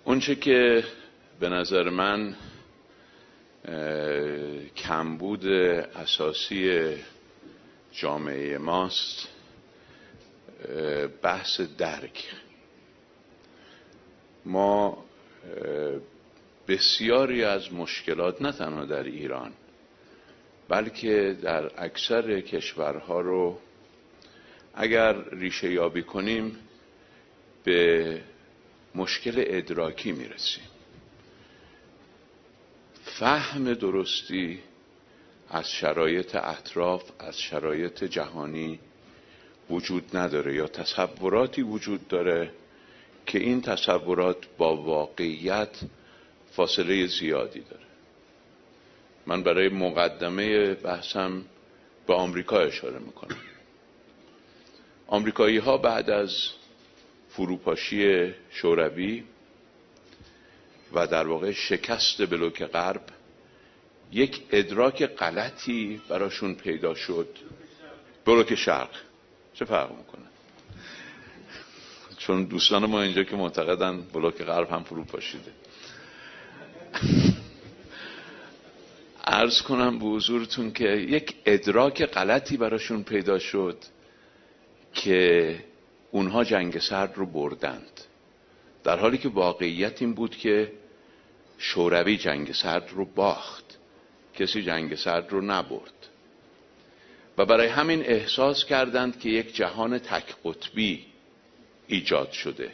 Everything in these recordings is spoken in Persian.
اونچه که به نظر من کمبود اساسی جامعه ماست بحث درک. ما بسیاری از مشکلات نه تنها در ایران بلکه در اکثر کشورها رو اگر ریشه یابی کنیم به مشکل ادراکی میرسیم. فهم درستی از شرایط اطراف، از شرایط جهانی وجود نداره یا تصوراتی وجود داره که این تصورات با واقعیت فاصله زیادی داره. من برای مقدمه بحثم به آمریکا اشاره میکنم. آمریکایی ها بعد از فروپاشی شوروی و در واقع شکست بلوک غرب یک ادراک غلطی براشون پیدا شد. بلوک شرق چه فرق میکنه؟ چون دوستان ما اینجا که معتقدن بلوک غرب هم فروپاشیده. عرض کنم به حضورتون که یک ادراک غلطی براشون پیدا شد که اونها جنگ سرد رو بردند، در حالی که واقعیت این بود که شوروی جنگ سرد رو باخت، کسی جنگ سرد رو نبرد. و برای همین احساس کردند که یک جهان تک قطبی ایجاد شده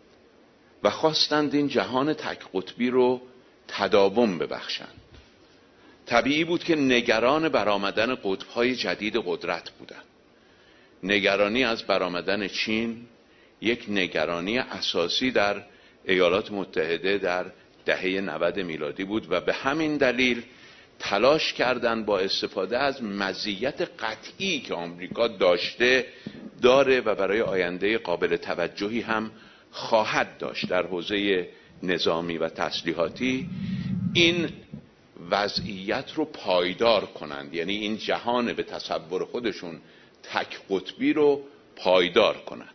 و خواستند این جهان تک قطبی رو تداوم ببخشند. طبیعی بود که نگران برآمدن قطب‌های جدید قدرت بودند. نگرانی از برآمدن چین یک نگرانی اساسی در ایالات متحده در دهه 90 میلادی بود و به همین دلیل تلاش کردند با استفاده از مزیت قطعی که آمریکا داره و برای آینده قابل توجهی هم خواهد داشت در حوزه نظامی و تسلیحاتی، این وضعیت رو پایدار کنند، یعنی این جهان به تصور خودشون تک قطبی رو پایدار کنند.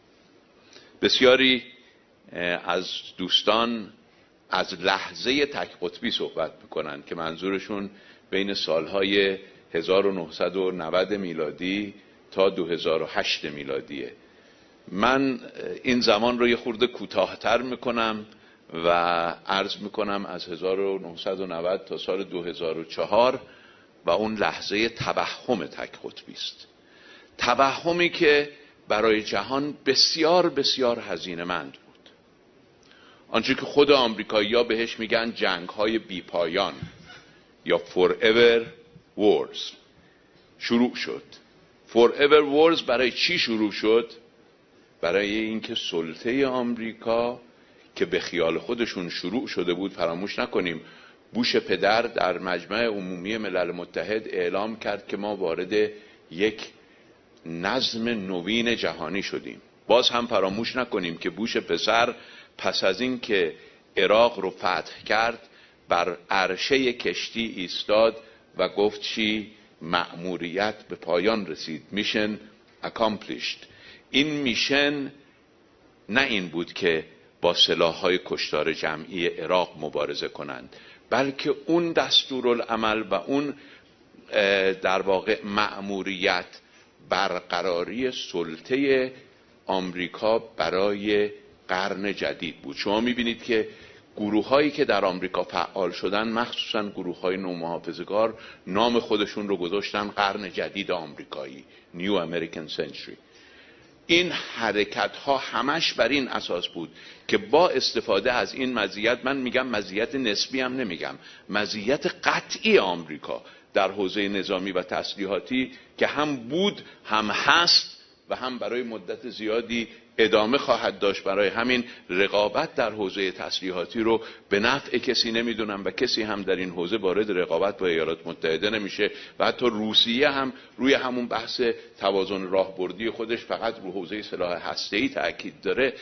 بسیاری از دوستان از لحظه تک قطبی صحبت میکنند که منظورشون بین سالهای 1990 میلادی تا 2008 میلادیه. من این زمان رو یه خورده کوتاه‌تر میکنم و عرض میکنم از 1990 تا سال 2004 و اون لحظه توهم تک قطبی است. توهمی که برای جهان بسیار بسیار هزینه‌مند بود. آنچه که خود آمریکایی‌ها بهش میگن جنگ‌های بی‌پایان یا forever wars شروع شد. forever wars برای چی شروع شد؟ برای اینکه سلطه آمریکا که به خیال خودشون شروع شده بود، فراموش نکنیم بوش پدر در مجمع عمومی ملل متحد اعلام کرد که ما وارد یک نظم نوین جهانی شدیم. باز هم فراموش نکنیم که بوش پسر پس از این که عراق رو فتح کرد بر عرشه کشتی ایستاد و گفت چی؟ مأموریت به پایان رسید. میشن accomplished. این میشن نه این بود که با سلاح‌های کشتار جمعی عراق مبارزه کنند، بلکه اون دستورالعمل و اون در واقع مأموریت برقراری سلطه آمریکا برای قرن جدید بود. شما میبینید که گروه‌هایی که در آمریکا فعال شدن، مخصوصاً گروه‌های نومحافظه‌کار، نام خودشون رو گذاشتن قرن جدید آمریکایی، New American Century. این حرکت ها همش بر این اساس بود که با استفاده از این مزیت، من میگم مزیت نسبی هم نمیگم، مزیت قطعی آمریکا در حوزه نظامی و تسلیحاتی که هم بود هم هست و هم برای مدت زیادی ادامه خواهد داشت، برای همین رقابت در حوزه تسلیحاتی رو به نفع کسی نمیدونم و کسی هم در این حوزه وارد رقابت با ایالات متحده نمیشه و حتی روسیه هم روی همون بحث توازن راهبردی خودش فقط رو حوزه سلاح هسته‌ای تاکید داره.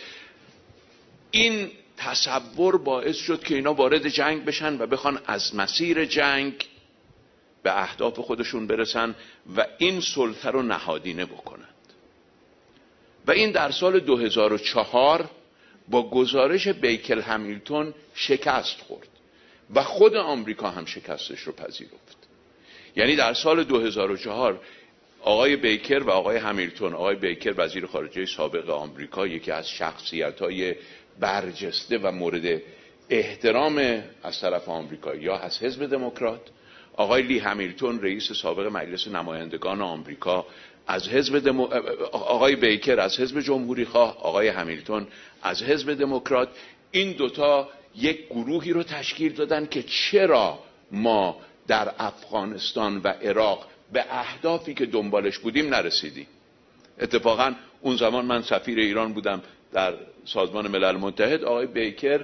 این تصور باعث شد که اینا وارد جنگ بشن و بخوان از مسیر جنگ به اهداف خودشون برسن و این سلطه رو نهادینه بکنن. و این در سال 2004 با گزارش بیکر همیلتون شکست خورد و خود آمریکا هم شکستش رو پذیرفت. یعنی در سال 2004 آقای بیکر و آقای همیلتون، آقای بیکر وزیر خارجه سابق آمریکا، یکی از شخصیت‌های برجسته و مورد احترام از طرف آمریکایی‌ها از حزب دموکرات، آقای لی همیلتون رئیس سابق مجلس نمایندگان آمریکا از آقای بیکر از حزب جمهوری خواه، آقای همیلتون از حزب دموکرات، این دوتا یک گروهی رو تشکیل دادن که چرا ما در افغانستان و عراق به اهدافی که دنبالش بودیم نرسیدیم. اتفاقا اون زمان من سفیر ایران بودم در سازمان ملل متحد. آقای بیکر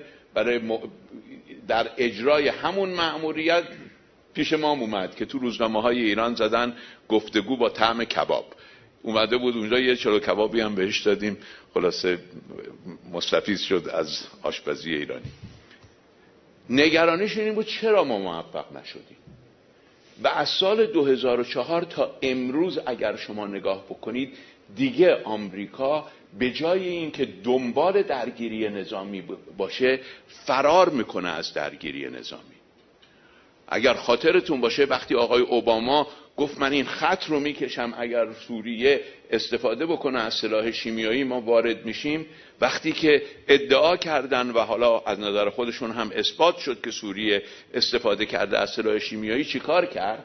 در اجرای همون مأموریت پیش ما اومد که تو روزنامه‌های ایران زدن گفتگو با طعم کباب. اومده بود اونجا، یه چلو کبابی هم بهش دادیم، خلاصه مستفیض شد از آشپزی ایرانی. نگرانیش این بود چرا ما موفق نشدیم. و از سال 2004 تا امروز اگر شما نگاه بکنید، دیگه آمریکا به جای اینکه دنبال درگیری نظامی باشه فرار میکنه از درگیری نظامی. اگر خاطرتون باشه وقتی آقای اوباما گفت من این خط رو میکشم اگر سوریه استفاده بکنه از سلاح شیمیایی ما وارد میشیم، وقتی که ادعا کردن و حالا از نظر خودشون هم اثبات شد که سوریه استفاده کرده از سلاح شیمیایی، چیکار کرد؟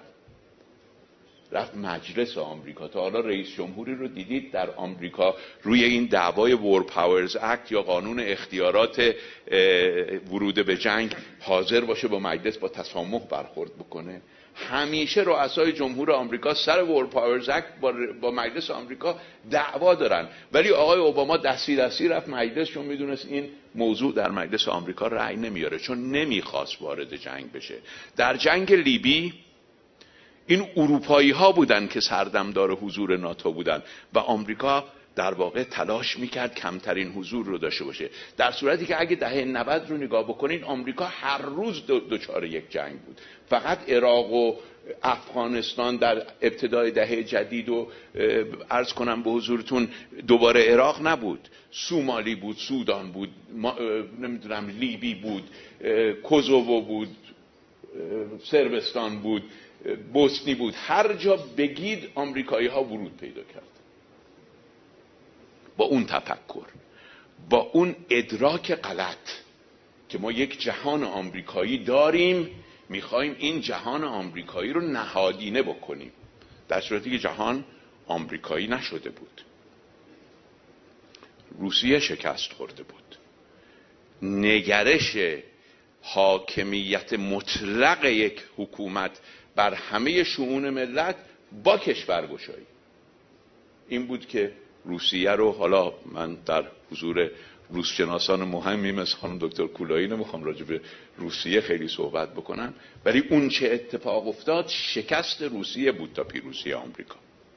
رفت مجلس آمریکا. تا حالا رئیس جمهوری رو دیدید در آمریکا روی این دعوای وور پاورز اکت یا قانون اختیارات ورود به جنگ حاضر باشه با مجلس با تسامح برخورد بکنه؟ همیشه رؤسای جمهور آمریکا سر وور پاورز اکت با مجلس آمریکا دعوا دارن، ولی آقای اوباما دستی رفت مجلس، چون میدونست این موضوع در مجلس آمریکا رأی نمیاره، چون نمیخواست وارد جنگ بشه. در جنگ لیبی این اروپایی ها بودن که سردمدار حضور ناتو بودن و آمریکا در واقع تلاش میکرد کمترین حضور رو داشته باشه، در صورتی که اگه دهه 90 رو نگاه بکنین آمریکا هر روز دچار یک جنگ بود. فقط عراق و افغانستان در ابتدای دهه جدید و عرض کنم به حضورتون دوباره عراق نبود، سومالی بود، سودان بود، نمیدونم لیبی بود، کوزوو بود، صربستان بود، بوسنی بود، هر جا بگید آمریکایی ها ورود پیدا کرد. با اون تفکر، با اون ادراک غلط که ما یک جهان آمریکایی داریم، میخوایم این جهان آمریکایی رو نهادینه بکنیم، در صورتی که جهان آمریکایی نشده بود. روسیه شکست خورده بود. نگرش حاکمیت مطلق یک حکومت بر همه شئون ملت با کشورگشایی این بود که روسیه رو، حالا من در حضور روسشناسان مهمی مثل خانم دکتر کولایی نمیخوام راجع به روسیه خیلی صحبت بکنم، ولی اون چه اتفاق افتاد شکست روسیه بود تا پیروزی آمریکا.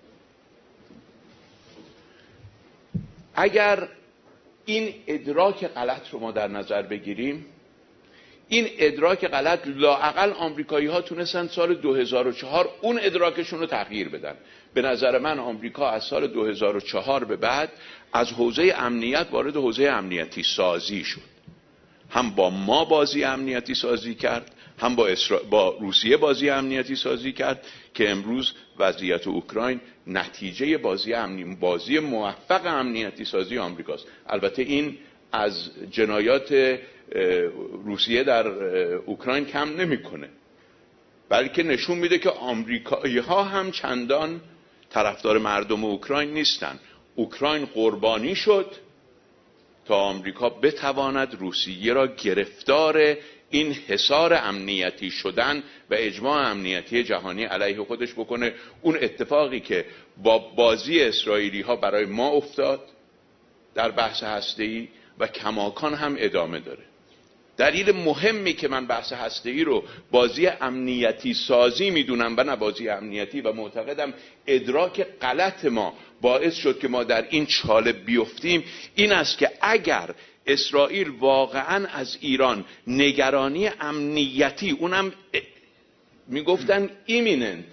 اگر این ادراک غلط رو ما در نظر بگیریم، این ادراک غلط لااقل آمریکایی ها تونستن سال 2004 اون ادراکشون رو تغییر بدن. به نظر من آمریکا از سال 2004 به بعد از حوزه امنیت وارد حوزه امنیتی سازی شد. هم با ما بازی امنیتی سازی کرد، هم با روسیه بازی امنیتی سازی کرد که امروز وضعیت اوکراین نتیجه بازی موفق امنیتی سازی آمریکاست. البته این از جنایات روسیه در اوکراین کم نمیکنه، بلکه نشون میده که آمریکایی ها هم چندان طرفدار مردم اوکراین نیستن. اوکراین قربانی شد تا آمریکا بتواند روسیه را گرفتار این حصار امنیتی شدن و اجماع امنیتی جهانی علیه خودش بکنه. اون اتفاقی که با بازی اسرائیلی ها برای ما افتاد در بحث هسته‌ای و کماکان هم ادامه داره. دلیل مهمی که من بحث هسته‌ای رو بازی امنیتی سازی میدونم و نه بازی امنیتی و معتقدم ادراک غلط ما باعث شد که ما در این چاله بیفتیم، این است که اگر اسرائیل واقعا از ایران نگرانی امنیتی، اونم میگفتن imminent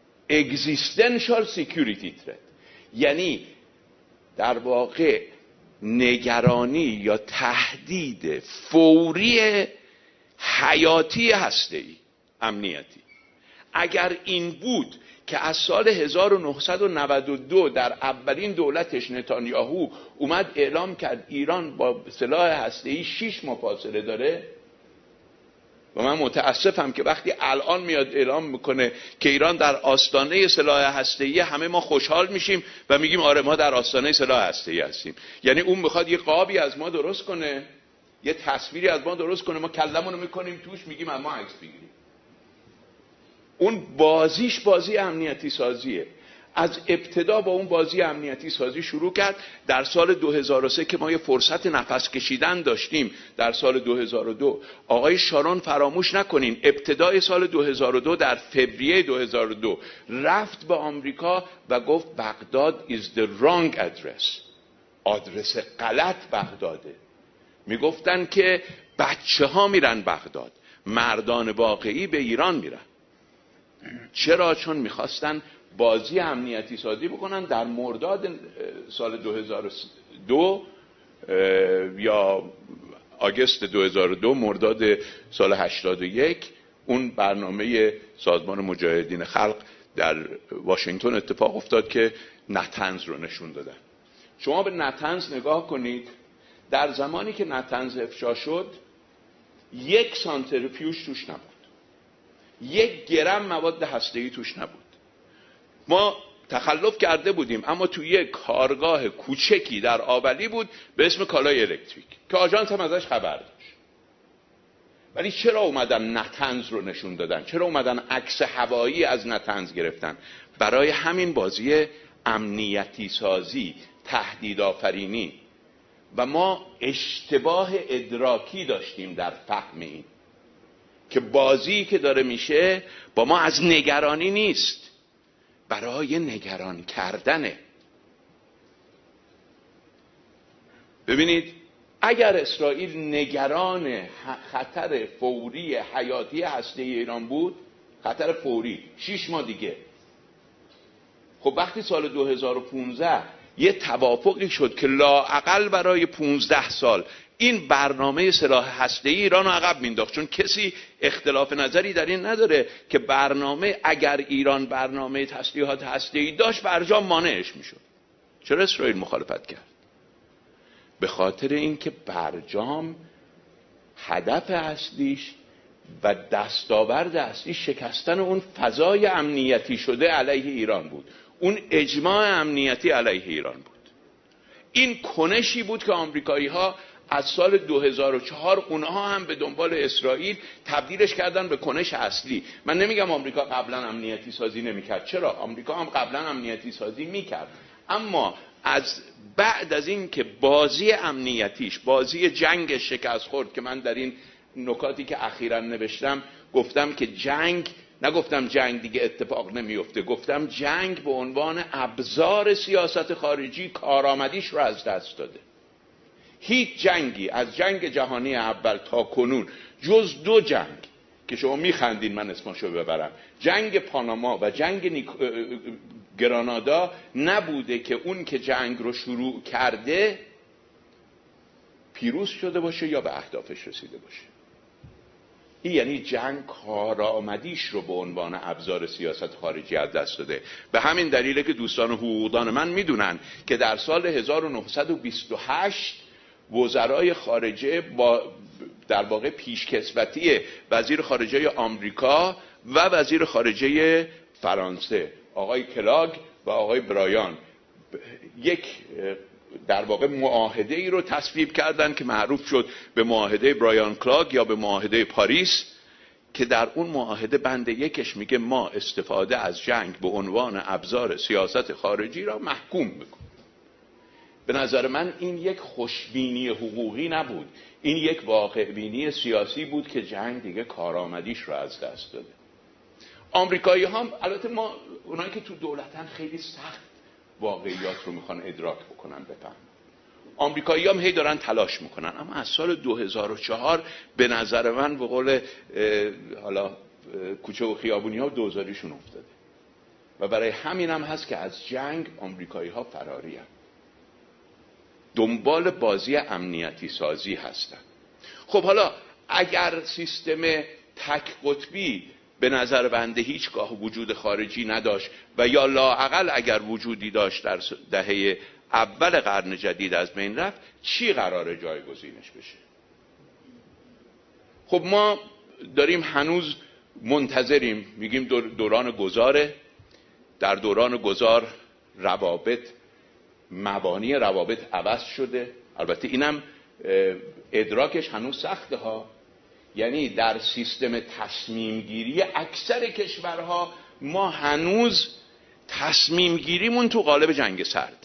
existential security threat، یعنی در واقع نگرانی یا تهدید فوری حیاتی هسته‌ای امنیتی. اگر این بود که از سال 1992 در اولین دولتش نتانیاهو اومد اعلام کرد ایران با سلاح هسته‌ای 6 ماه فاصله داره، و من متاسفم که وقتی الان میاد اعلام میکنه که ایران در آستانه سلاح هسته‌ای، همه ما خوشحال میشیم و میگیم آره ما در آستانه سلاح هسته‌ای هستیم. یعنی اون میخواد یه قابی از ما درست کنه، یه تصویری از ما درست کنه، ما کلمونو میکنیم توش، میگیم اما عکس بگیریم. اون بازیش بازی امنیتی سازیه. از ابتدا با اون بازی امنیتی سازی شروع کرد. در سال 2003 که ما یه فرصت نفس کشیدن داشتیم، در سال 2002 آقای شارون، فراموش نکنین ابتدای سال 2002 در فوریه 2002 رفت به آمریکا و گفت بغداد is the wrong address، آدرس غلط بغداده. میگفتن که بچه ها میرن بغداد، مردان واقعی به ایران میرن. چرا؟ چون میخواستن بازی امنیتی سازی بکنن. در مرداد سال 2002 یا آگوست 2002، مرداد سال 81، اون برنامه سازمان مجاهدین خلق در واشنگتن اتفاق افتاد که نتنز رو نشون دادن. شما به نتنز نگاه کنید. در زمانی که نتنز افشا شد، 1 سانتریفیوژ توش نبود، 1 گرم مواد هسته‌ای توش نبود. ما تخلف کرده بودیم، اما توی یک کارگاه کوچکی در آولی بود به اسم کالای الکتریک که آژانس هم ازش خبر داشت. ولی چرا اومدن نتنز رو نشون دادن؟ چرا اومدن عکس هوایی از نتنز گرفتن؟ برای همین بازی امنیتی سازی، تهدید آفرینی. و ما اشتباه ادراکی داشتیم در فهم این که بازی که داره میشه با ما از نگرانی نیست، برای نگران کردنه. ببینید، اگر اسرائیل نگران خطر فوری حیاتی هسته‌ای ایران بود، خطر فوری 6 ماه دیگه، خب وقتی سال 2015 یه توافقی شد که لااقل برای 15 سال این برنامه سلاح هسته‌ای ایران رو عقب مینداخت، چون کسی اختلاف نظری در این نداره که برنامه، اگر ایران برنامه تسلیحات هسته‌ای داشت، برجام مانعش میشد. چرا اسرائیل مخالفت کرد؟ به خاطر اینکه برجام هدف اصلیش و دستاورد اصلیش شکستن اون فضای امنیتی شده علیه ایران بود، اون اجماع امنیتی علیه ایران بود. این کنشی بود که آمریکایی‌ها از سال 2004 اونها هم به دنبال اسرائیل تبدیلش کردن به کنش اصلی. من نمیگم آمریکا قبلا امنیتی سازی نمیکرد، چرا؟ آمریکا هم قبلا امنیتی سازی میکرد، اما از بعد از این که بازی امنیتیش، بازی جنگ شکست خورد، که من در این نکاتی که اخیراً نوشتم گفتم که جنگ، نگفتم جنگ دیگه اتفاق نمیفته، گفتم جنگ به عنوان ابزار سیاست خارجی کارآمدیش رو از دست داده. هیچ جنگی از جنگ جهانی اول تا کنون جز 2 جنگ که شما میخندین من اسمشو ببرم، جنگ پاناما و جنگ گرانادا، نبوده که اون که جنگ رو شروع کرده پیروز شده باشه یا به اهدافش رسیده باشه. این یعنی جنگ کارآمدیش رو به عنوان ابزار سیاست خارجی از دست داده. به همین دلیله که دوستان حقوقدان من میدونن که در سال 1928 وزرای خارجه با در واقع پیشکسوتی وزیر خارجه آمریکا و وزیر خارجه فرانسه، آقای کلاگ و آقای برایان، یک در واقع معاهده ای رو تصویب کردن که معروف شد به معاهده برایان کلاگ یا به معاهده پاریس، که در اون معاهده بند 1 میگه ما استفاده از جنگ به عنوان ابزار سیاست خارجی را محکوم میکنیم. به نظر من این یک خوشبینی حقوقی نبود، این یک واقع بینی سیاسی بود که جنگ دیگه کارآمدیش رو از دست داده. آمریکایی هم، البته ما اونایی که تو دولتن خیلی سخت واقعیات رو میخوان ادراک بکنن، بفهم. آمریکایی هم هی دارن تلاش میکنن، اما از سال 2004 به نظر من به قول حالا کوچه و خیابونی ها دوزاریشون افتاده و برای همین هم هست که از جنگ آمریکایی ها فراری هست. دنبال بازی امنیتی سازی هستن. خب حالا اگر سیستم تک قطبی به نظر بنده هیچگاه وجود خارجی نداشت و یا لااقل اگر وجودی داشت در دهه اول قرن جدید از بین رفت، چی قراره جایگزینش بشه؟ خب ما داریم هنوز منتظریم، میگیم دوران گذاره. در دوران گذار روابط، مبانی روابط عوض شده. البته اینم ادراکش هنوز سخته ها. یعنی در سیستم تصمیم گیری اکثر کشورها ما هنوز تصمیم گیریمون تو قالب جنگ سرد.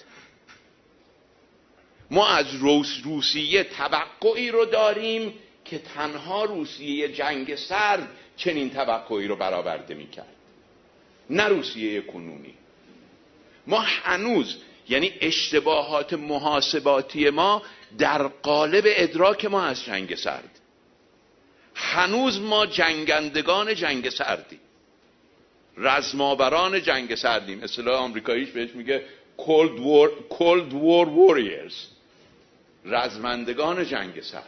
ما از روسیه توقعی رو داریم که تنها روسیه جنگ سرد چنین توقعی رو برآورده میکرد، نه روسیه کنونی. ما هنوز، یعنی اشتباهات محاسباتی ما در قالب ادراک ما از جنگ سرد، هنوز ما جنگندگان جنگ سردیم، رزماوران جنگ سردیم. اصطلاح آمریکاییش بهش میگه Cold War Warriors، رزمندگان جنگ سرد.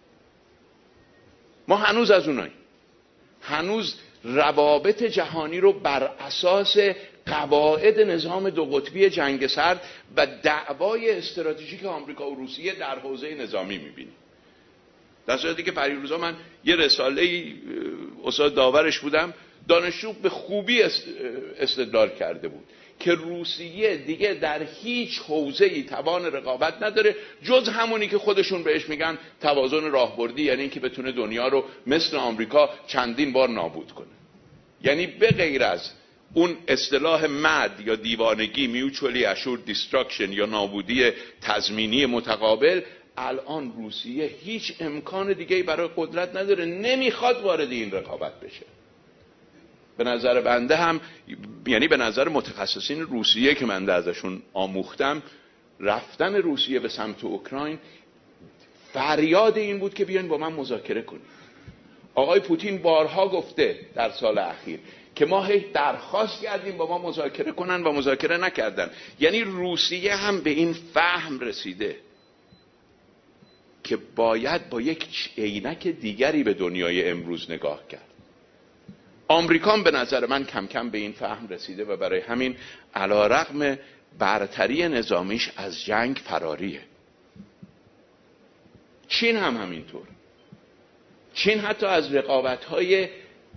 ما هنوز از اوناییم. هنوز روابط جهانی رو بر اساس قواعد نظام دو قطبی جنگ سرد و دعوای استراتژیک آمریکا و روسیه در حوزه نظامی میبینیم. در صورتی که پریروزا من یه رساله استاد داورش بودم، دانشجو به خوبی استدلال کرده بود که روسیه دیگه در هیچ حوزه‌ای توان رقابت نداره جز همونی که خودشون بهش میگن توازن راهبردی، یعنی اینکه بتونه دنیا رو مثل آمریکا چندین بار نابود کنه. یعنی به غیر از اون اصطلاح مد یا دیوانگی، mutually assured destruction یا نابودی تضمینی متقابل، الان روسیه هیچ امکان دیگه‌ای برای قدرت نداره، نمیخواد وارد این رقابت بشه. به نظر بنده هم، یعنی به نظر متخصصین روسیه که من ازشون آموختم، رفتن روسیه به سمت اوکراین فریاد این بود که بیاین با من مذاکره کنیم. آقای پوتین بارها گفته در سال اخیر که ما هی درخواست کردیم با ما مذاکره کنن و مذاکره نکردن. یعنی روسیه هم به این فهم رسیده که باید با یک عینک دیگری به دنیای امروز نگاه کرد. آمریکا به نظر من کم کم به این فهم رسیده و برای همین علیرغم برتری نظامیش از جنگ فراریه. چین هم همینطور. چین حتی از رقابت‌های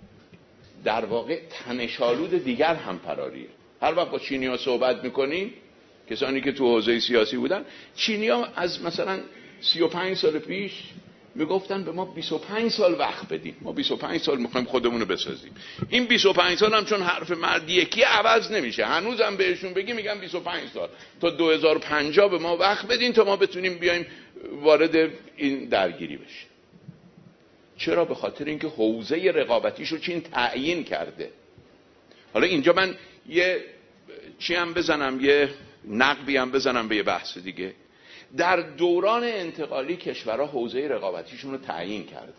در واقع تنش‌آلود دیگر هم فراریه. هر وقت با چینی‌ها صحبت می‌کنیم، کسانی که تو حوزه سیاسی بودن، چینی‌ها از مثلا 35 سال پیش میگفتن به ما 25 سال وقت بدین، ما 25 سال میخوایم خودمون رو بسازیم. این 25 سال هم چون حرف مرد یکی عوض نمیشه، هنوزم بهشون بگی میگن 25 سال تا 2050 به ما وقت بدین تا ما بتونیم بیایم وارد این درگیری بشیم. چرا؟ به خاطر اینکه حوزه رقابتیشو چین تعیین کرده. حالا اینجا من یه چی هم بزنم، یه نقبی هم بزنم به یه بحث دیگه. در دوران انتقالی کشورها حوزه رقابتیشون رو تعیین کردن.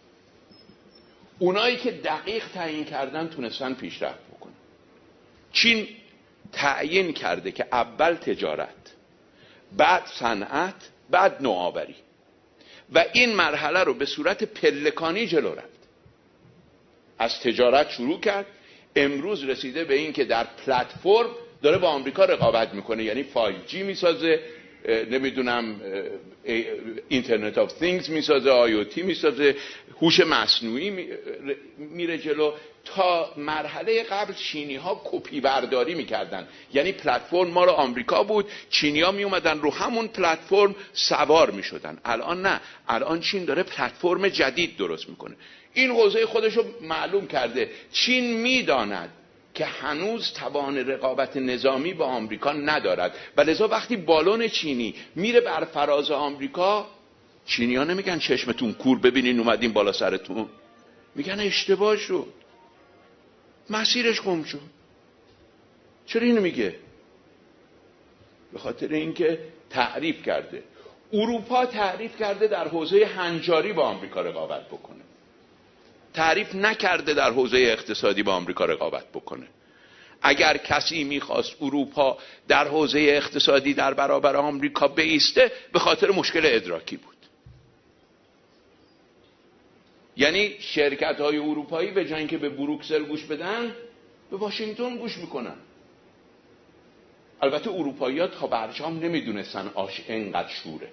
اونایی که دقیق تعیین کردن تونستن پیشرفت بکنن. چین تعیین کرده که اول تجارت، بعد صنعت، بعد نوآوری، و این مرحله رو به صورت پلکانی جلو رفت. از تجارت شروع کرد، امروز رسیده به این که در پلتفرم داره با آمریکا رقابت میکنه. یعنی 5G میسازه، نمیدونم اینترنت آف things میسازه، IoT میسازه، هوش مصنوعی میره جلو. تا مرحله قبل چینی ها کپی برداری میکردن، یعنی پلتفرم ما رو آمریکا بود، چینی ها میومدن رو همون پلتفرم سوار میشدن. الان نه، الان چین داره پلتفرم جدید درست میکنه. این حوزه خودش رو معلوم کرده. چین میداند که هنوز توان رقابت نظامی با آمریکا ندارد و لذا وقتی بالون چینی میره بر فراز آمریکا، چینی ها نمیگن چشمتون کور ببینین اومدین بالا سرتون، میگن اشتباه شد، مسیرش گم شد. چرا اینو میگه؟ به خاطر اینکه تعریف کرده. اروپا تعریف کرده در حوزه هنجاری با آمریکا رقابت بکنه، تعریف نکرده در حوزه اقتصادی با آمریکا رقابت بکنه. اگر کسی میخواست اروپا در حوزه اقتصادی در برابر آمریکا بایسته، به خاطر مشکل ادراکی بود. یعنی شرکت های اروپایی به جای اینکه به بروکسل گوش بدن، به واشنگتن گوش میکنن. البته اروپایی‌ها تا برجام نمیدونستن آش انقدر شوره،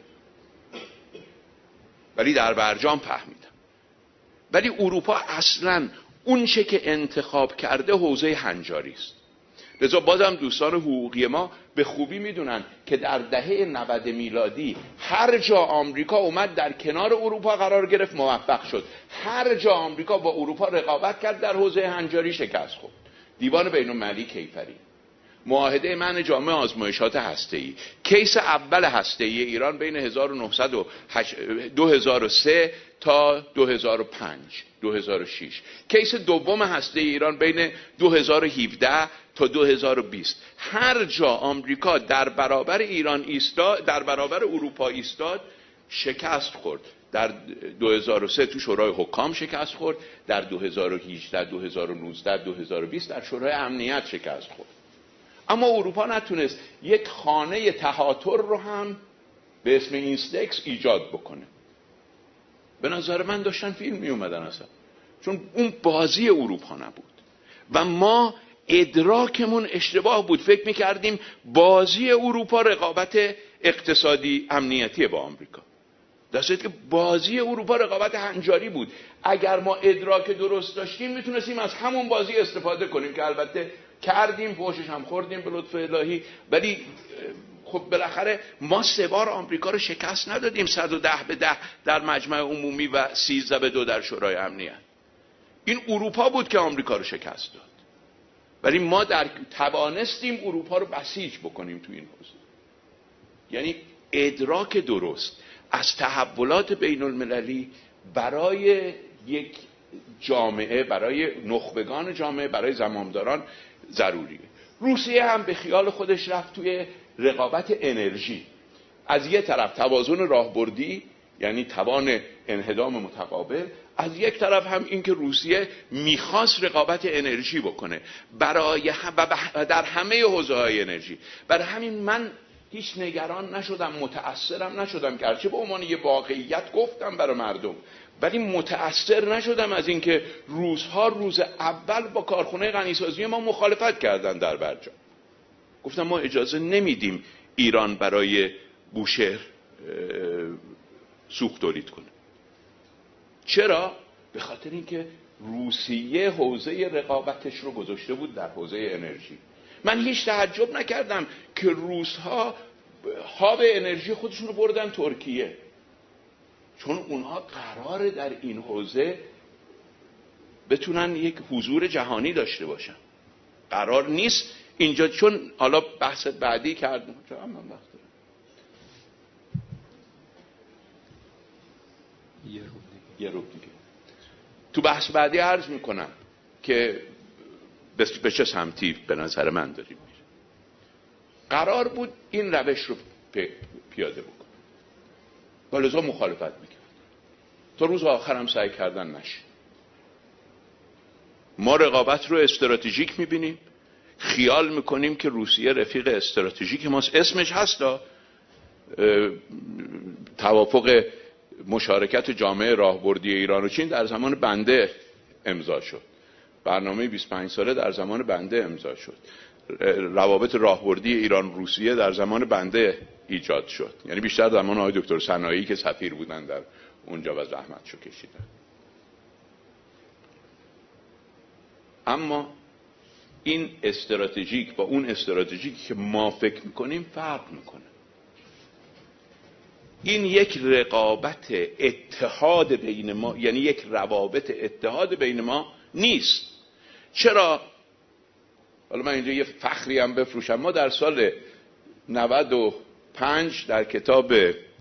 ولی در برجام فهمیدن. ولی اروپا اصلاً اون چه که انتخاب کرده حوزه هنجاری است. لذا بازم دوستان حقوقی ما به خوبی میدونن که در دهه 90 میلادی هر جا آمریکا اومد در کنار اروپا قرار گرفت موفق شد. هر جا آمریکا با اروپا رقابت کرد در حوزه هنجاری شکست خورد. دیوان بین‌المللی کیفری، معاهده منع جامع آزمایشات هسته‌ای، کیس اول هسته‌ای ایران بین 2003 تا 2005-2006، کیس دوم هسته‌ای ایران بین 2017 تا 2020. هر جا آمریکا در برابر ایران ایستاد، در برابر اروپا ایستاد، شکست خورد. در 2003 تو شورای حکام شکست خورد، در 2018 2019 2020 در شورای امنیت شکست خورد. اما اروپا نتونست یک خانه تهاتر رو هم به اسم اینستکس ایجاد بکنه. به نظر من داشتن فیلم می اومدن اصلا، چون اون بازی اروپا نبود و ما ادراکمون اشتباه بود. فکر میکردیم بازی اروپا رقابت اقتصادی امنیتی با آمریکا، در صورتی که بازی اروپا رقابت هنجاری بود. اگر ما ادراک درست داشتیم میتونستیم از همون بازی استفاده کنیم که البته کردیم، فوشش هم خوردیم به لطف الهی. ولی خب بالاخره ما 3 بار آمریکا رو شکست ندادیم، 110-10 در مجمع عمومی و 13-2 در شورای امنیت. این اروپا بود که آمریکا رو شکست داد، ولی ما توانستیم اروپا رو بسیج بکنیم تو این حوزه. یعنی ادراک درست از تحولات بین المللی برای یک جامعه، برای نخبگان جامعه، برای زمامداران ضروریه. روسیه هم به خیال خودش رفت توی رقابت انرژی. از یه طرف توازن راهبردی، یعنی توان انهدام متقابل، از یک طرف هم این که روسیه میخواست رقابت انرژی بکنه برای و در همه حوزه‌های انرژی. برای همین من هیچ نگران نشدم، متأثرم نشدم، گرچه به عنوان یه واقعیت گفتم برای مردم، ولی متأثر نشدم از اینکه روزها روز اول با کارخونه غنیسازی ما مخالفت کردن در برجام. گفتم ما اجازه نمیدیم ایران برای بوشهر سوخت تولید کنه. چرا؟ به خاطر اینکه روسیه حوزه رقابتش رو گذاشته بود در حوزه انرژی. من هیچ تعجب نکردم که روس‌ها هاب انرژی خودشون رو بردن ترکیه، چون اونها قراره در این حوزه بتونن یک حضور جهانی داشته باشن. قرار نیست اینجا، چون حالا بحث بعدی کردم، چرا من وقت دارم یه رو دیگه تو بحث بعدی عرض میکنم که به چه سمتی به نظر من داریم میره. قرار بود این روش رو پیاده بکن، ولذا مخالفت میکرد تا روز آخرم سعی کردن نشه. ما رقابت رو استراتژیک میبینیم، خیال میکنیم که روسیه رفیق استراتژیک ماست. اسمش هستا توافق مشارکت جامعه راهبردی ایران و چین در زمان بنده امضا شد. برنامه 25 ساله در زمان بنده امضا شد. روابط راهبردی ایران روسیه در زمان بنده ایجاد شد. یعنی بیشتر زمان آقای دکتر سنایی که سفیر بودن در اونجا و زحمتشو کشیدن. اما این استراتژیک با اون استراتژیکی که ما فکر میکنیم فرق میکنه. این یک رقابت اتحاد بین ما، یعنی یک روابط اتحاد بین ما نیست. چرا؟ حالا من اینجا یه فخری هم بفروشم. ما در سال 95 در کتاب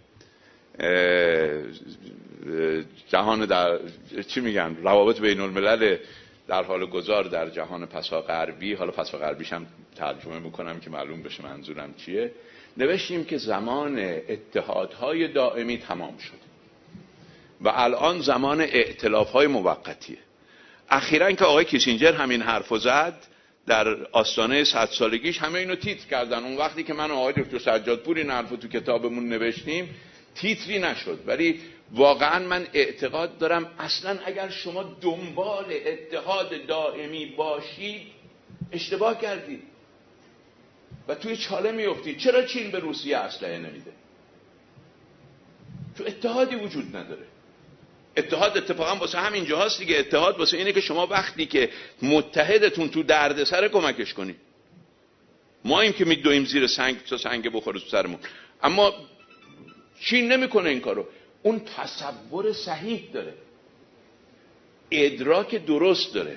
جهان در چی میگن روابط بین الملل در حال گذار در جهان پسا غربی، حالا پسا غربیش هم ترجمه میکنم که معلوم بشه منظورم چیه، نوشتیم که زمان اتحادهای دائمی تمام شد و الان زمان ائتلافهای موقتیه. اخیراً که آقای کیسینجر همین حرفو زد در آستانه 100 سالگیش همه اینو تیتر کردن. اون وقتی که من و آقای دکتر سجادپور این حرفو تو کتابمون نوشتیم تیتری نشد، ولی واقعا من اعتقاد دارم اصلا اگر شما دنبال اتحاد دائمی باشید اشتباه کردید و توی چاله میافتید. چرا چین به روسیه اسلحه نمیده؟ چون اتحادی وجود نداره. اتحاد اتفاقا واسه همین جاست دیگه. اتحاد واسه اینه که شما وقتی که متحدتون تو دردسر کمکش کنید. ما این که میدویم زیر سنگ تا سنگ بخوره تو سرمون، اما چین نمیکنه این کارو. اون تصور صحیح داره، ادراک درست داره.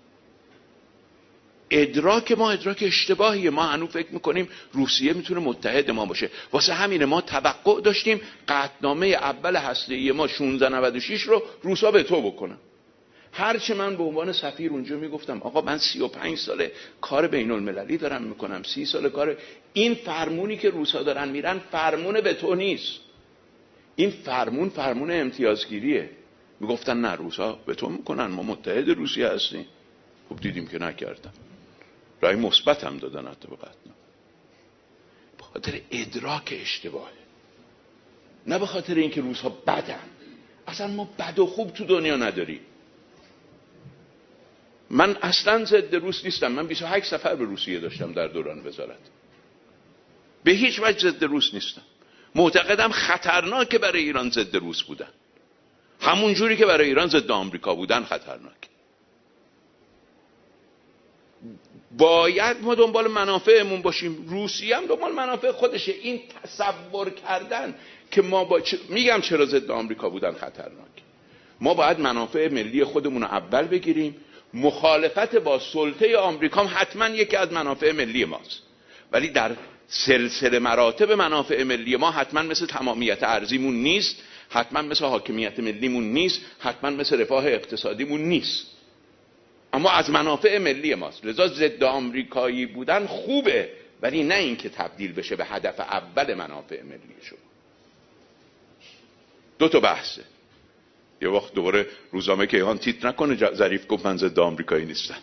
ادراک ما ادراک اشتباهیه. ما هنوز فکر میکنیم روسیه میتونه متحد ما باشه. واسه همینه ما توقع داشتیم قطعنامه اول هسته‌ای ما 1696 رو روسا به تو بکنن. هرچه من به عنوان سفیر اونجا میگفتم آقا من 35 ساله کار بین المللی دارم میکنم، 30 ساله کار، این فرمونی که روسا دارن میرن فرمون به تو نیست، این فرمون امتیازگیریه. میگفتن نه روسا به تو میکنن، ما متحد روسیه هستیم. خب دیدیم که نکردن، رای مثبت هم دادن حتی به قطعنامه. به خاطر ادراک اشتباهه، نه به خاطر اینکه روسا بدن. اصلا ما بد و خوب تو دنیا نداریم. من اصلا ضد روس نیستم. من 28 سفر به روسیه داشتم در دوران وزارت. به هیچ وجه ضد روس نیستم. معتقدم خطرناکه برای ایران ضد روس بودن، همون جوری که برای ایران ضد آمریکا بودن خطرناکه. باید ما دنبال منافعمون باشیم. روسیه هم دنبال منافع خودشه. این تصور کردن که ما میگم چرا ضد آمریکا بودن خطرناکه. ما باید منافع ملی خودمون رو اول بگیریم. مخالفت با سلطه آمریکا هم حتما یکی از منافع ملی ماست، ولی در سلسله مراتب منافع ملی ما حتما مثل تمامیت ارضیمون نیست، حتما مثل حاکمیت ملیمون نیست، حتما مثل رفاه اقتصادیمون نیست، اما از منافع ملی ماست. لذا ضد آمریکایی بودن خوبه، ولی نه این که تبدیل بشه به هدف اول منافع ملی شما. دو تا بحثه. یه وقت دوباره روزنامه کیهان تیتر نکنه ظریف گفت من ضد آمریکایی نیستم.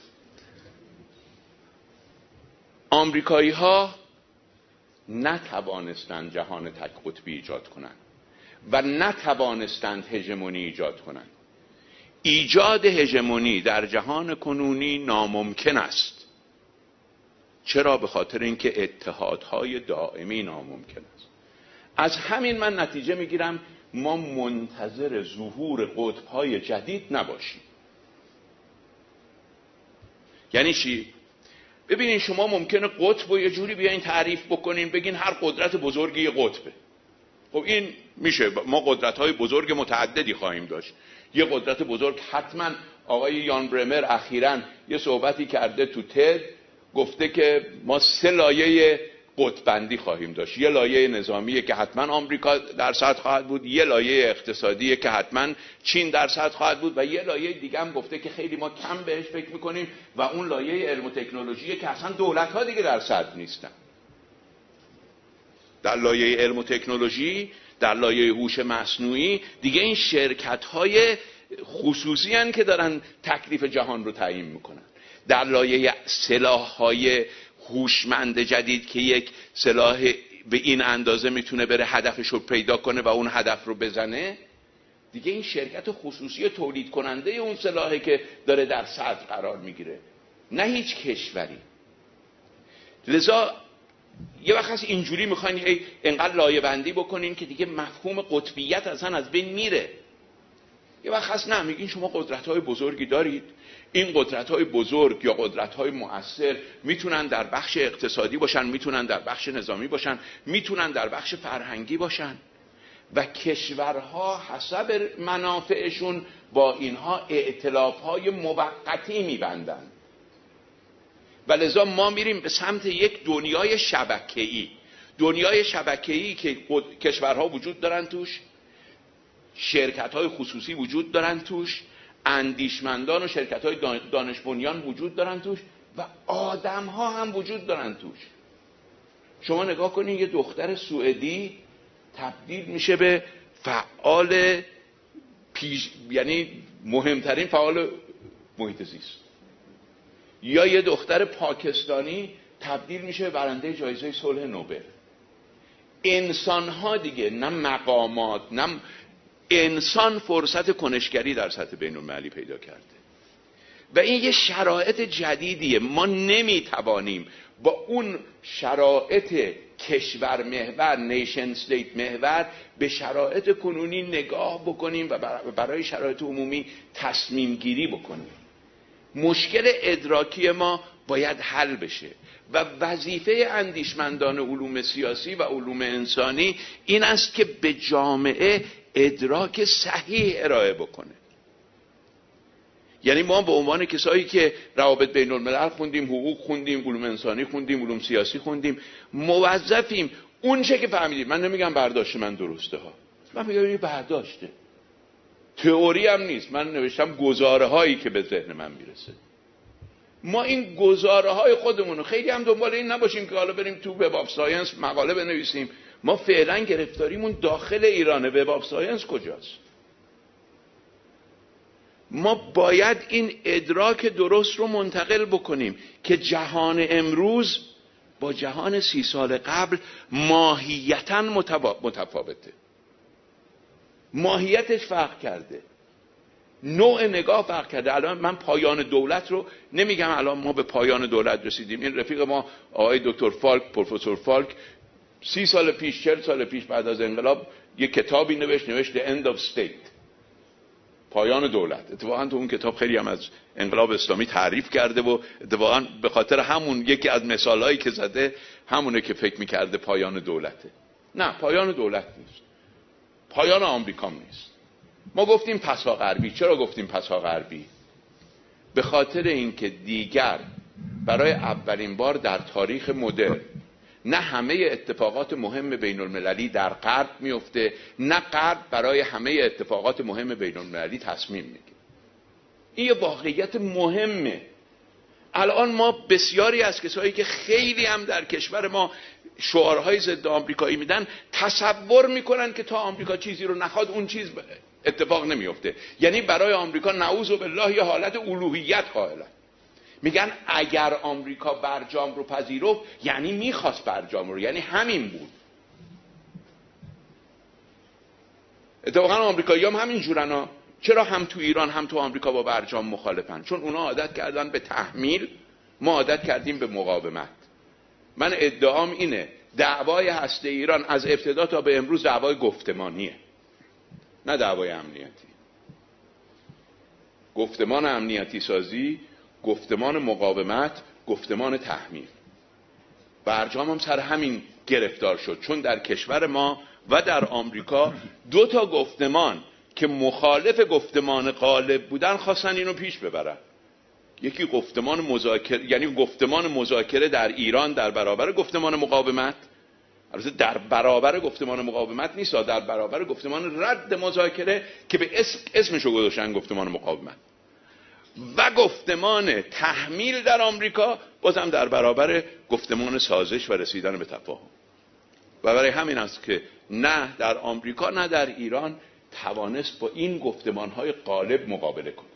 آمریکایی ها نتوانستند جهان تک قطبی ایجاد کنند و نتوانستند هژمونی ایجاد کنند. ایجاد هژمونی در جهان کنونی ناممکن است. چرا؟ به خاطر اینکه اتحادهای دائمی ناممکن است. از همین من نتیجه میگیرم ما منتظر ظهور قطبهای جدید نباشیم. یعنی چی؟ ببینین شما ممکنه قطب رو یه جوری بیاین تعریف بکنین بگین هر قدرت بزرگی یه قطبه. خب این میشه. ما قدرت‌های بزرگ متعددی خواهیم داشت. یه قدرت بزرگ حتما آقای یان برمر اخیراً یه صحبتی کرده تو تد، گفته که ما 3 لایه قطب‌بندی خواهیم داشت. یه لایه نظامیه که حتما آمریکا در صدر خواهد بود، یه لایه اقتصادیه که حتما چین در صدر خواهد بود و یه لایه دیگه هم گفته که خیلی ما کم بهش فکر میکنیم و اون لایه علم و تکنولوژیه که اصلا دولت‌ها دیگه در صدر نیستن. در لایه علم و تکنولوژی، در لایه هوش مصنوعی دیگه این شرکت‌های خصوصی هستند که دارن تکلیف جهان رو تعیین میکنن. در لایه سلاح‌های هوشمند جدید که یک سلاح به این اندازه میتونه بره هدفش رو پیدا کنه و اون هدف رو بزنه، دیگه این شرکت خصوصی تولید کننده اون سلاحی که داره در صدر قرار میگیره، نه هیچ کشوری. لذا یه وقت هست اینجوری میخواین اینقدر لایه بندی بکنین که دیگه مفهوم قطبیت اصلا از بین میره. یه وقت هست نه، میگین شما قدرت‌های بزرگی دارید، این قدرت‌های بزرگ یا قدرت‌های مؤثر میتونن در بخش اقتصادی باشن، میتونن در بخش نظامی باشن، میتونن در بخش فرهنگی باشن و کشورها حسب منافعشون با اینها ائتلاف‌های موقتی میبندن و لذا ما میریم به سمت یک دنیای شبکه‌ای. دنیای شبکه‌ای که کشورها وجود دارن توش، شرکت‌های خصوصی وجود دارن توش، اندیشمندان و شرکت‌های دانش بنیان وجود دارن توش و آدم‌ها هم وجود دارن توش. شما نگاه کنین یه دختر سوئدی تبدیل میشه به فعال یعنی مهمترین فعال محیط زیست. یا یه دختر پاکستانی تبدیل میشه به برنده جایزه صلح نوبل. انسان ها دیگه، نه مقامات، نه انسان، فرصت کنشگری در سطح بین المللی پیدا کرده و این یه شرایط جدیدیه. ما نمیتوانیم با اون شرایط کشور محور، نیشن استیت محور، به شرایط کنونی نگاه بکنیم و برای شرایط عمومی تصمیم گیری بکنیم. مشکل ادراکی ما باید حل بشه و وظیفه اندیشمندان علوم سیاسی و علوم انسانی این است که به جامعه ادراک صحیح ارائه بکنه. یعنی ما به عنوان کسایی که روابط بین الملل خوندیم، حقوق خوندیم، علوم انسانی خوندیم، علوم سیاسی خوندیم، موظفیم اون چه که فهمیدیم، من نمیگم برداشت من درسته ها، من میگم این برداشته، تئوری هم نیست، من نوشتم گزاره هایی که به ذهن من میرسه. ما این گزاره های خودمونو خیلی هم دنبال این نباشیم که حالا بریم تو وب آف ساینس مقاله بنویسیم. ما فعلا گرفتاریمون داخل ایرانه. وب آف ساینس کجاست؟ ما باید این ادراک درست رو منتقل بکنیم که جهان امروز با جهان 30 سال قبل ماهیتاً متفاوته. ماهیتش فرق کرده، نوع نگاه فرق کرده. الان من پایان دولت رو نمیگم الان ما به پایان دولت رسیدیم. این رفیق ما آقای دکتر فالک، پروفسور فالک، 30 سال پیش، 40 سال پیش بعد از انقلاب یه کتابی نوشت The End of State، پایان دولت. اتفاقا تو اون کتاب خیلی هم از انقلاب اسلامی تعریف کرده و اتفاقا به خاطر همون یکی از مثالهایی که زده همونه که فکر میکرده پایان دولته. نه، پایان دولت نیست، پایان آمریکا نیست. ما گفتیم پسا غربی. چرا گفتیم پسا غربی؟ به خاطر اینکه دیگر برای اولین بار در تاریخ مدرن نه همه اتفاقات مهم بین المللی در غرب میفته، نه غرب برای همه اتفاقات مهم بین المللی تصمیم میگیره. این یه واقعیت مهمه. الان ما بسیاری از کسایی که خیلی هم در کشور ما شعارهای ضد آمریکایی میدن تصور میکنن که تا آمریکا چیزی رو نخواد اون چیز اتفاق نمیفته. یعنی برای آمریکا نعوذ بالله یه حالت الوهیت قائلن. میگن اگر آمریکا برجام رو پذیرفت یعنی میخواست برجام رو، یعنی همین بود. اتفاقا آمریکایی هم همین جورن. چرا هم تو ایران هم تو آمریکا با برجام مخالفن؟ چون اونا عادت کردن به تحمیل، ما عادت کردیم به مقاومت. من ادعام اینه دعوای هسته ایران از ابتدا تا به امروز دعوای گفتمانیه، نه دعوای امنیتی. گفتمان امنیتی سازی، گفتمان مقاومت، گفتمان تحمیل. برجام هم سر همین گرفتار شد، چون در کشور ما و در آمریکا 2 تا گفتمان که مخالف گفتمان غالب بودن خواستن اینو پیش ببرن. یکی گفتمان مذاکره، یعنی گفتمان مذاکره در ایران در برابر گفتمان مقاومت، البته در برابر گفتمان مقاومت نیست، در برابر گفتمان رد مذاکره که به اسمشو گذاشتن گفتمان مقاومت، و گفتمان تحمیل در آمریکا بازم در برابر گفتمان سازش و رسیدن به تفاهم. و برای همین است که نه در آمریکا نه در ایران توانست با این گفتمان‌های غالب مقابله کنه.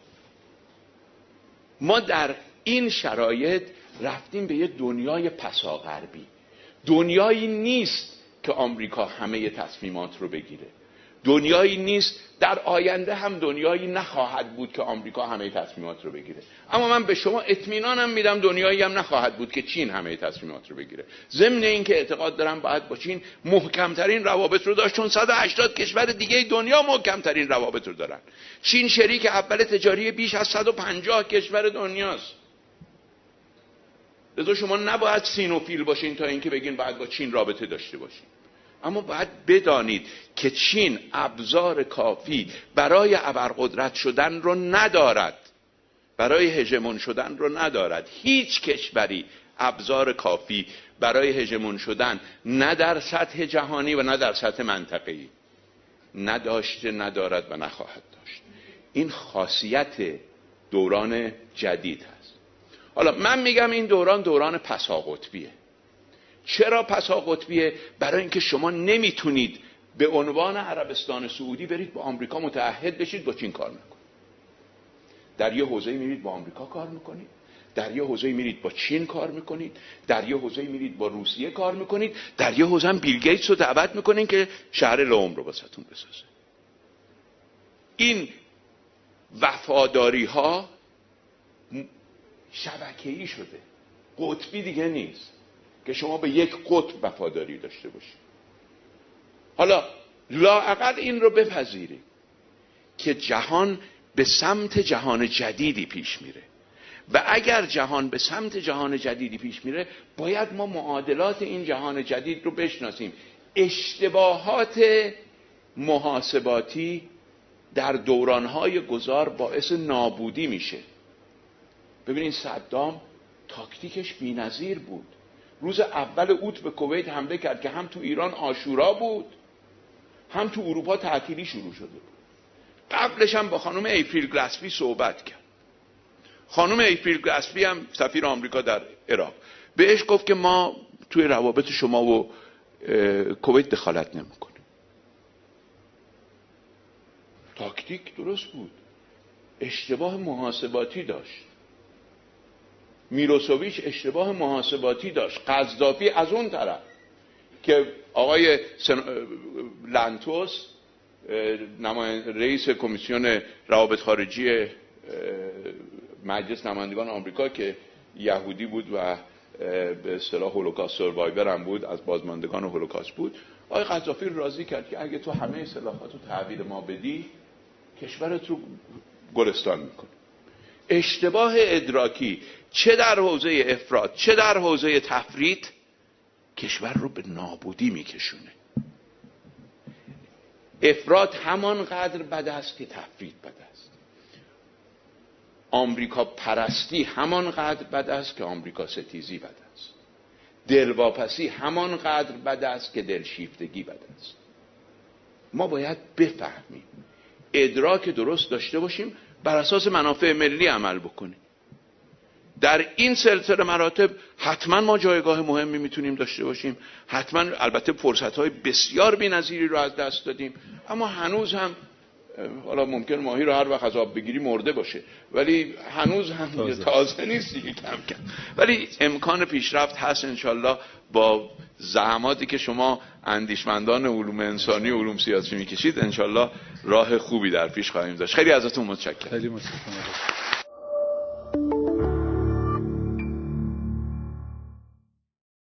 ما در این شرایط رفتیم به یه دنیای پساغربی. دنیایی نیست که آمریکا همه تصمیمات رو بگیره. دنیایی نیست، در آینده هم دنیایی نخواهد بود که آمریکا همه تصمیمات رو بگیره. اما من به شما اطمینانم میدم دنیایی هم نخواهد بود که چین همه تصمیمات رو بگیره. ضمن این که اعتقاد دارم باید با چین محکمترین روابط رو داشت، چون 180 کشور دیگه دنیا محکمترین روابط رو دارن. چین شریک اول تجاری بیش از 150 کشور دنیاست. لذا شما نباید سینوفیل باشین تا اینکه بگین باید با چین رابطه داشته باشین. اما باید بدانید که چین ابزار کافی برای ابرقدرت شدن رو ندارد، برای هژمون شدن رو ندارد. هیچ کشوری ابزار کافی برای هژمون شدن نه در سطح جهانی و نه در سطح منطقه‌ای نداشته، ندارد و نخواهد داشت. این خاصیت دوران جدید هست. حالا من میگم این دوران پساقطبیه. چرا پساقطبیه؟ برای اینکه شما نمیتونید به عنوان عربستان سعودی برید با آمریکا متحد بشید با چین کار نکنید. در یه حوزه‌ای میرید با آمریکا کار میکنید، در یه حوزه میرید با چین کار میکنید، در یه حوزه میرید با روسیه کار میکنید، در یه حوزه هم بیل گیتس رو دعوت میکنین که شهر لئوم رو واسهتون بسازه. این وفاداری ها شبکه‌ای شده، قطبی دیگه نیست که شما به یک قطب وفاداری داشته باشید. حالا لااقل این رو بپذیرید که جهان به سمت جهان جدیدی پیش میره و اگر جهان به سمت جهان جدیدی پیش میره باید ما معادلات این جهان جدید رو بشناسیم. اشتباهات محاسباتی در دورانهای گذار باعث نابودی میشه. ببینید صدام تاکتیکش بی‌نظیر بود. روز اول اوت به کویت حمله کرد که هم تو ایران عاشورا بود هم تو اروپا تعطیلی شروع شده بود. قبلش هم با خانم اپریل گلاسپی صحبت کرد. خانم اپریل گلاسپی هم سفیر آمریکا در عراق بهش گفت که ما توی روابط شما و کویت دخالت نمی‌کنیم. تاکتیک درست بود، اشتباه محاسباتی داشت. میلوسوویچ اشتباه محاسباتی داشت. قذافی از اون طرف که آقای لانتوس رئیس کمیسیون روابط خارجی مجلس نمایندگان آمریکا که یهودی بود و به اصطلاح هولوکاست سروایور هم بود، از بازماندگان هولوکاست بود، آقای قذافی رو راضی کرد که اگه تو همه اصطلاحات رو تحویل ما بدی کشورت رو گلستان میکنه. اشتباه ادراکی چه در حوزه افراط چه در حوزه تفرید کشور رو به نابودی میکشونه. افراط همانقدر بد است که تفرید بد است. آمریکا پرستی همانقدر بد است که آمریکا ستیزی بد است. دلواپسی همانقدر بد است که دلشیفتگی بد است. ما باید بفهمیم، ادراک درست داشته باشیم، بر اساس منافع ملی عمل بکنیم. در این سلسله مراتب حتما ما جایگاه مهمی میتونیم داشته باشیم، حتما البته فرصت‌های بسیار بی‌نظیری رو از دست دادیم، اما هنوز هم حالا ممکن ماهی رو هر وقت از آب بگیری مرده باشه، ولی هنوز هم تازه نیست دیگه، کم کم، ولی امکان پیشرفت هست انشالله با زحماتی که شما اندیشمندان علوم انسانی و علوم سیاسی میکشید. انشالله راه خوبی در پیش خواهیم داشت. خیلی ازتون متشکرم. خیلی متشکرم.